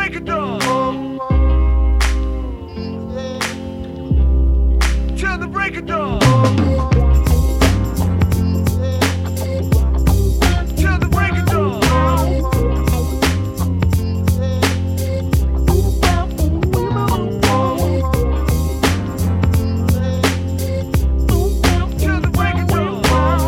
break of dawn. Till the break of dawn. Till the break of dawn. Till the break of dawn.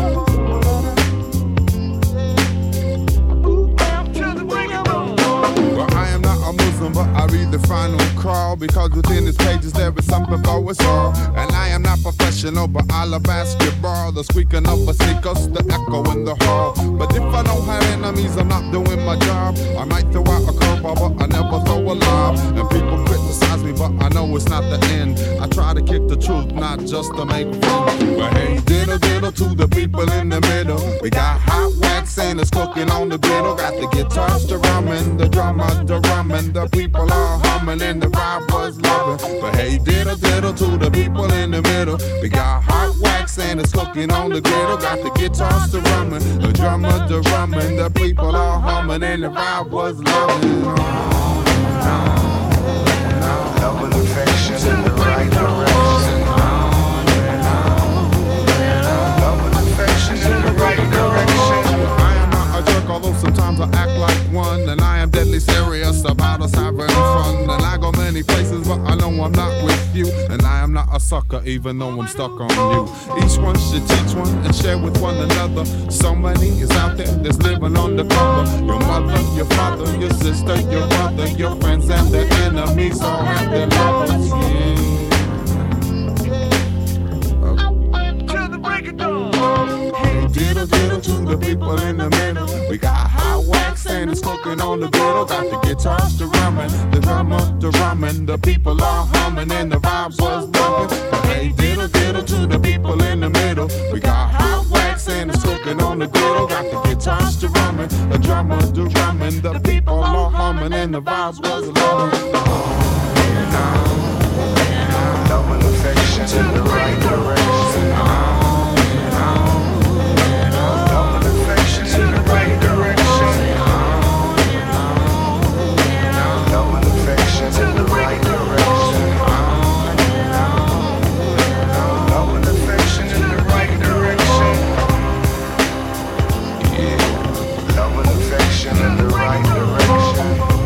Till the break of dawn. Well, I am not a Muslim, but I read the final call because within its pages there is something for us all. And I am not professional, but I love basketball. The squeaking of a sneakers, the echo in the hall. But if I don't have enemies, I'm not doing my job. I might throw out a curveball, but I never throw a lob. And people criticize me, but I know it's not the end. I try to kick the truth, not just to make fun. But hey, diddle diddle to the people in the middle. We got hot wax and it's cooking on the griddle. Got the guitars to rumming, the drummer to rumming. The people are humming and the vibe was loving. But hey, diddle diddle to the people in the middle. We got hot wax and it's cooking on the griddle. Got the guitars to rumming, the drummer to rumming. The people are humming and the vibe was loving. Love and affection in the right direction. Love and affection in the right direction. I am not a jerk, although sometimes I act like one. And I am deadly serious about us having fun. And I go many places, but I know I'm not with you. And I am not a sucker, even though I'm stuck on you. Each one should teach one and share with one another. So many is out there that's living on the cover. Your mother, your father, your sister, your brother, your friends and their enemies all have their lovers. Yeah. Till the break of dawn. Hey, diddle diddle to the people in the middle. We got hot wax and it's cooking on the griddle. Got the guitars to rumming, the drummer to rumming. The people are humming and the vibe was bumping. Hey, diddle diddle to the people in the middle. We got hot wax and it's cooking on the griddle. Got the guitars to rumming, the drummer to rumming. The people are humming and the vibe was loving. Love and affection in the right direction. Love and affection in the right direction. Love and affection in the right direction. Love and affection in the right direction. Yeah. Love and affection in the right direction.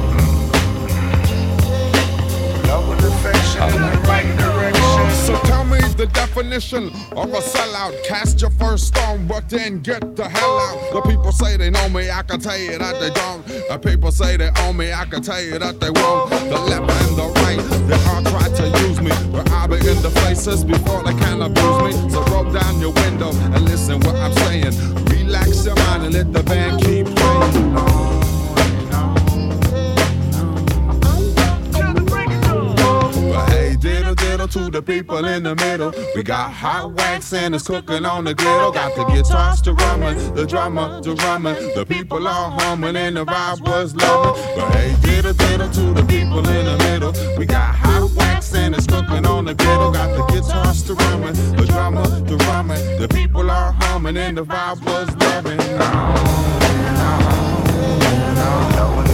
Love and affection in the right direction. So tell me the definition of a sellout. Cast your first stone, but then get the hell out. The people say they know me, I can tell you that they don't. The people say they own me, I can tell you that they won't. The left and the right, they all try to use me, but I'll be in the places before they can abuse me. So roll down your window and listen what I'm saying. Relax your mind and let the band keep playing. But hey, diddle diddle to the people in the middle. We got hot wax and it's cooking on the griddle. Got the guitars to rumming, the drummer to rumming. The people are humming and the vibe was loving. But hey, diddle diddle to the people in the middle. We got hot wax and it's cooking on the griddle. Got the guitars to rumming, the drummer to rumming. The people are humming and the vibe was loving. Love and